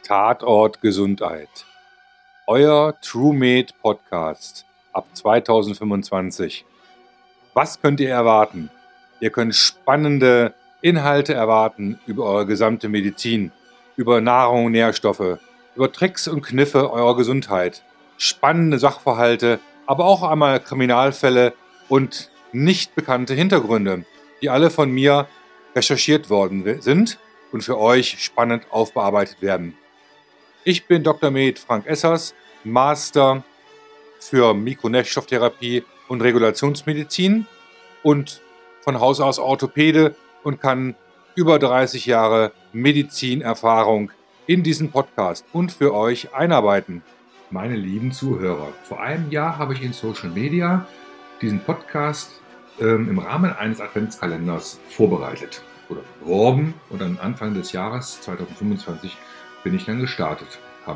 Tatort Gesundheit. Euer TrueMed Podcast ab 2025. Was könnt ihr erwarten? Ihr könnt spannende Inhalte erwarten über eure gesamte Medizin, über Nahrung und Nährstoffe, über Tricks und Kniffe eurer Gesundheit, spannende Sachverhalte, aber auch einmal Kriminalfälle und nicht bekannte Hintergründe, die alle von mir recherchiert worden sind und für euch spannend aufbearbeitet werden. Ich bin Dr. Med Frank Essers, Master für Mikronährstofftherapie und Regulationsmedizin und von Haus aus Orthopäde und kann über 30 Jahre Medizinerfahrung in diesen Podcast und für euch einarbeiten. Meine lieben Zuhörer, vor einem Jahr habe ich in Social Media diesen Podcast im Rahmen eines Adventskalenders vorbereitet oder beworben und am Anfang des Jahres 2025 bin ich dann gestartet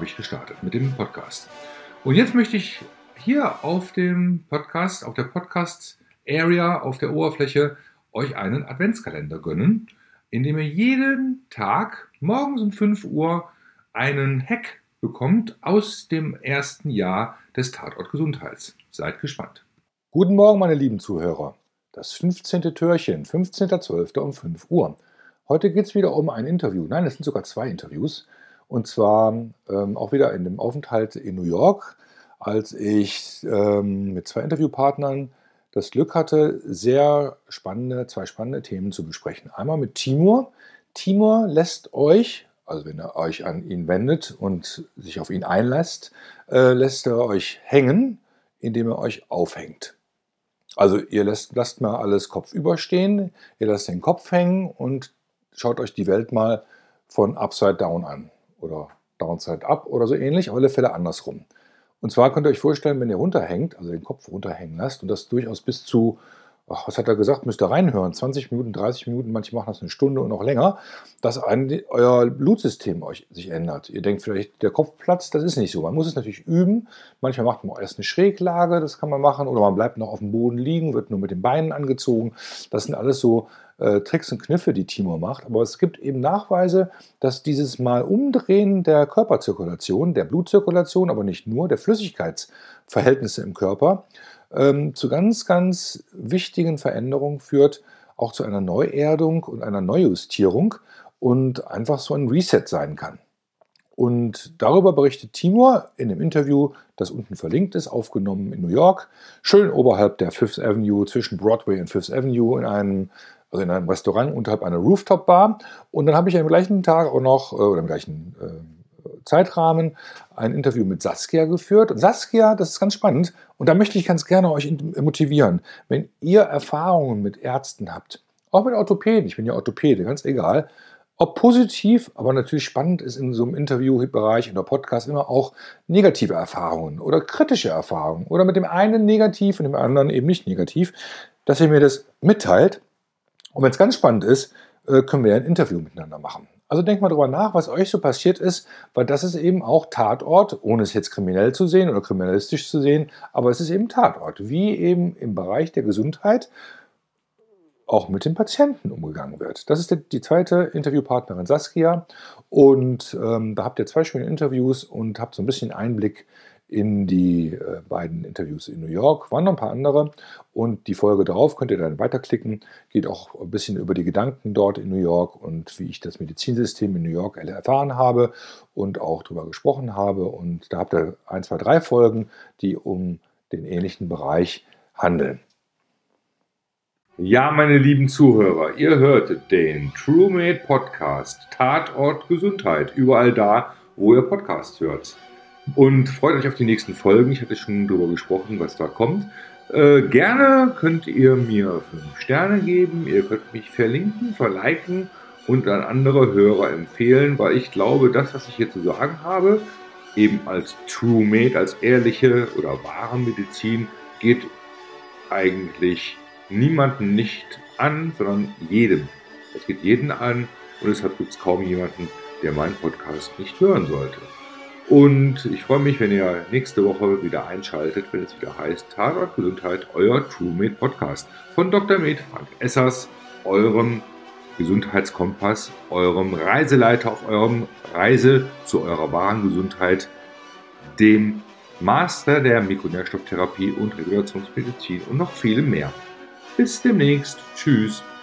mit dem Podcast. Und jetzt möchte ich hier auf dem Podcast, auf der Podcast-Area, auf der Oberfläche euch einen Adventskalender gönnen, in dem ihr jeden Tag morgens um 5 Uhr einen Hack bekommt aus dem ersten Jahr des Tatort Gesundheits. Seid gespannt. Guten Morgen, meine lieben Zuhörer. Das 15. Türchen, 15.12. um 5 Uhr. Heute geht es wieder um ein Interview. Nein, es sind sogar 2 Interviews. Und zwar auch wieder in dem Aufenthalt in New York, als ich mit 2 Interviewpartnern das Glück hatte, zwei spannende Themen zu besprechen. Einmal mit Timur. Timur lässt euch, also wenn ihr euch an ihn wendet und sich auf ihn einlässt, lässt er euch hängen, indem er euch aufhängt. Also ihr lasst mal alles kopfüber stehen, ihr lasst den Kopf hängen und schaut euch die Welt mal von Upside Down an oder Downside Up oder so ähnlich, auf alle Fälle andersrum. Und zwar könnt ihr euch vorstellen, wenn ihr runterhängt, also den Kopf runterhängen lasst und das durchaus bis zu, was hat er gesagt, müsst ihr reinhören, 20 Minuten, 30 Minuten, manche machen das eine Stunde und noch länger, dass euer Blutsystem sich ändert. Ihr denkt vielleicht, der Kopf platzt, das ist nicht so. Man muss es natürlich üben. Manchmal macht man erst eine Schräglage, das kann man machen, oder man bleibt noch auf dem Boden liegen, wird nur mit den Beinen angezogen. Das sind alles so Tricks und Kniffe, die Timur macht. Aber es gibt eben Nachweise, dass dieses Mal Umdrehen der Körperzirkulation, der Blutzirkulation, aber nicht nur, der Flüssigkeitsverhältnisse im Körper, zu ganz, ganz wichtigen Veränderungen führt, auch zu einer Neuerdung und einer Neujustierung und einfach so ein Reset sein kann. Und darüber berichtet Timur in dem Interview, das unten verlinkt ist, aufgenommen in New York, schön oberhalb der Fifth Avenue, zwischen Broadway und Fifth Avenue, in einem Restaurant unterhalb einer Rooftop-Bar. Und dann habe ich am gleichen Tag auch noch, oder im gleichen Zeitrahmen, ein Interview mit Saskia geführt. Und Saskia, das ist ganz spannend, und da möchte ich ganz gerne euch motivieren, wenn ihr Erfahrungen mit Ärzten habt, auch mit Orthopäden, ich bin ja Orthopäde, ganz egal, ob positiv, aber natürlich spannend ist in so einem Interviewbereich, in der Podcast immer auch negative Erfahrungen oder kritische Erfahrungen oder mit dem einen negativ und dem anderen eben nicht negativ, dass ihr mir das mitteilt. Und wenn es ganz spannend ist, können wir ein Interview miteinander machen. Also denkt mal drüber nach, was euch so passiert ist, weil das ist eben auch Tatort, ohne es jetzt kriminell zu sehen oder kriminalistisch zu sehen, aber es ist eben Tatort, wie eben im Bereich der Gesundheit auch mit den Patienten umgegangen wird. Das ist die zweite Interviewpartnerin Saskia und da habt ihr 2 schöne Interviews und habt so ein bisschen Einblick in die beiden Interviews in New York. Waren noch ein paar andere und die Folge darauf könnt ihr dann weiterklicken. Geht auch ein bisschen über die Gedanken dort in New York und wie ich das Medizinsystem in New York erfahren habe und auch darüber gesprochen habe. Und da habt ihr 1, 2, 3 Folgen, die um den ähnlichen Bereich handeln. Ja, meine lieben Zuhörer, ihr hörtet den TrueMed Podcast Tatort Gesundheit, überall da, wo ihr Podcasts hört. Und freut euch auf die nächsten Folgen. Ich hatte schon darüber gesprochen, was da kommt. Gerne könnt ihr mir 5 Sterne geben, ihr könnt mich verlinken, verliken und an andere Hörer empfehlen, weil ich glaube, das, was ich hier zu sagen habe, eben als TrueMed, als ehrliche oder wahre Medizin, geht eigentlich niemanden nicht an, sondern jedem. Es geht jeden an und deshalb gibt es kaum jemanden, der meinen Podcast nicht hören sollte. Und ich freue mich, wenn ihr nächste Woche wieder einschaltet, wenn es wieder heißt Tatort Gesundheit, euer TrueMed Podcast von Dr. Med Frank Essers, eurem Gesundheitskompass, eurem Reiseleiter auf eurem Reise zu eurer wahren Gesundheit, dem Master der Mikronährstofftherapie und Regulationsmedizin und noch viel mehr. Bis demnächst. Tschüss.